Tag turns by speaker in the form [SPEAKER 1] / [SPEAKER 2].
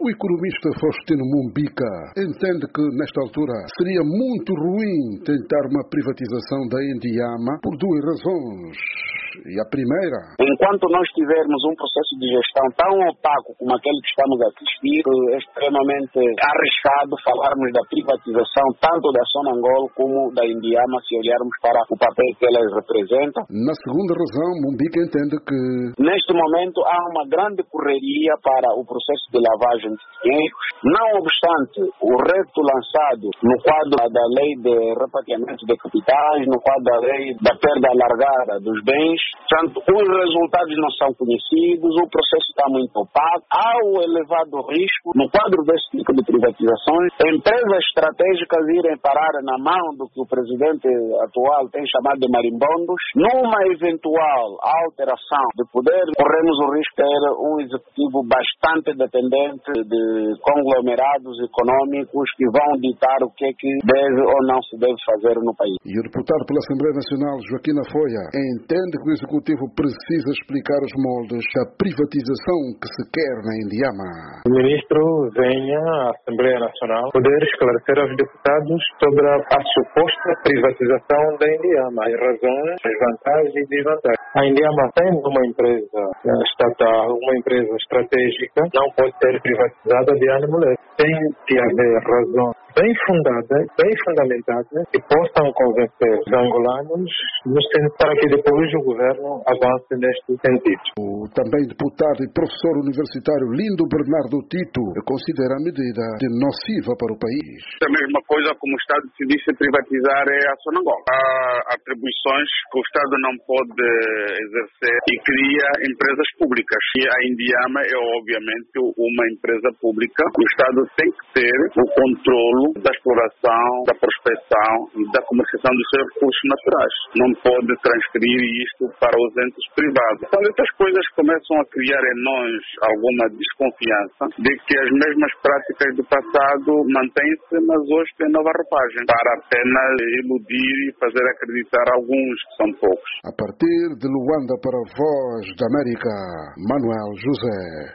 [SPEAKER 1] O economista Faustino Mumbica entende que, nesta altura, seria muito ruim tentar uma privatização da Indiama por duas razões. E a primeira...
[SPEAKER 2] Enquanto nós tivermos um processo de gestão tão opaco como aquele que estamos a assistir, é extremamente arriscado falarmos da privatização tanto da Sonangol como da Indiama, se olharmos para o papel que elas representam.
[SPEAKER 1] Na segunda razão, Mumbica entende que...
[SPEAKER 2] Neste momento há uma grande correria para o processo de lavagem de dinheiro. Não obstante, o reto lançado no quadro da lei de repatriamento de capitais, no quadro da lei da perda alargada dos bens, portanto, os resultados não são conhecidos, o processo está muito opaco, há o elevado risco, no quadro desse tipo de privatizações, empresas estratégicas irem parar na mão do que o presidente atual tem chamado de marimbondos. Numa eventual alteração de poder, corremos o risco de ter um executivo bastante dependente de conglomerados econômicos que vão ditar o que é que deve ou não se deve fazer no país.
[SPEAKER 1] E o deputado pela Assembleia Nacional, Joaquim Afoia, entende que o Executivo precisa explicar os moldes da privatização que se quer na Indiama.
[SPEAKER 3] O ministro venha à Assembleia Nacional poder esclarecer aos deputados sobre a suposta privatização da Indiama, as razões, as vantagens e desvantagens. A Indiama, sendo uma empresa estatal, uma empresa estratégica, não pode ser privatizada de ânimo leve. Tem que haver razões bem fundadas, bem fundamentadas, que possam convencer os angolanos para que depois o governo avance neste sentido.
[SPEAKER 1] O também deputado e professor universitário Lindo Bernardo Tito considera a medida nociva para o país.
[SPEAKER 4] A mesma coisa como o Estado decidisse privatizar a Sonangol. Há atribuições que o Estado não pode exercer e cria empresas públicas. E a Indiama é obviamente uma empresa pública. O Estado tem que ter o controlo da exploração, da prospecção e da comercialização dos seus recursos naturais. Não pode transferir isto para os entes privados. Então, essas coisas começam a criar em nós alguma desconfiança de que as mesmas práticas do passado mantêm-se, mas hoje têm nova roupagem, para apenas iludir e fazer acreditar alguns, que são poucos.
[SPEAKER 1] A partir de Luanda para a Voz da América, Manuel José.